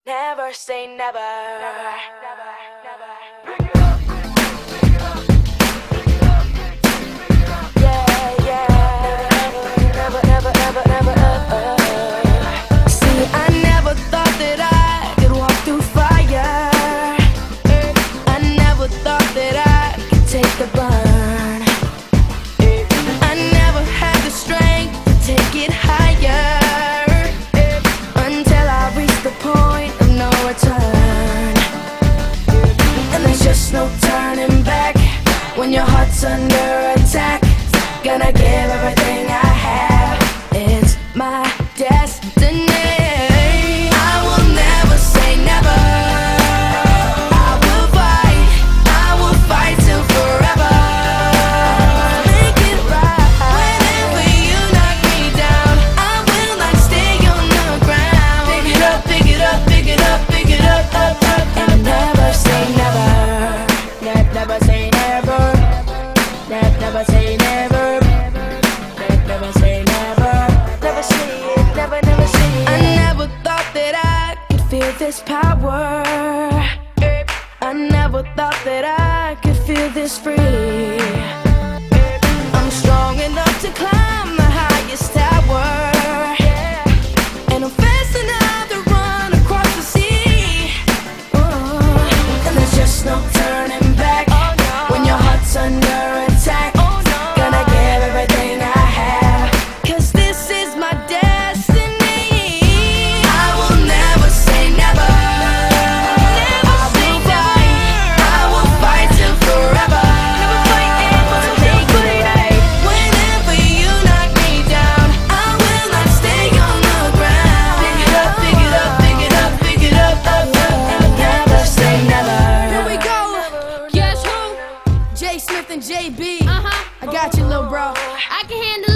Never say never. Yeah, yeah. Never, never, never, never. See, I never thought that I could walk through fire. I never thought that I could take the burn. I never had the strength to take it higher. Until I reached the point of no return. And there's just no turning back. When your heart's under attack, gonna give everything I have. It's my destiny. I will never say never. I will fight till forever. Make it right. Whenever you knock me down, I will not stay on the ground. Pick it up, pick it up, pick it up, pick it up, up, up. And never say never. Never say never. Never say never. Never say never. Never say it. Never, never say it. I never thought that I could feel this power. I never thought that I could feel this free. I'm strong enough to climb the highest tower. And I'm fast enough to run across the sea. And there's just no turning back. When your heart's under attack, gonna give everything I have. 'Cause this is my destiny. I will never say never. I will fight till forever. Whenever you knock me down, I will not stay on the ground. Pick it up, pick it up, pick it up, pick it up, up, up. And never say never. Here we go. Guess who? J Smith and JB. I got you, little bro. I can handle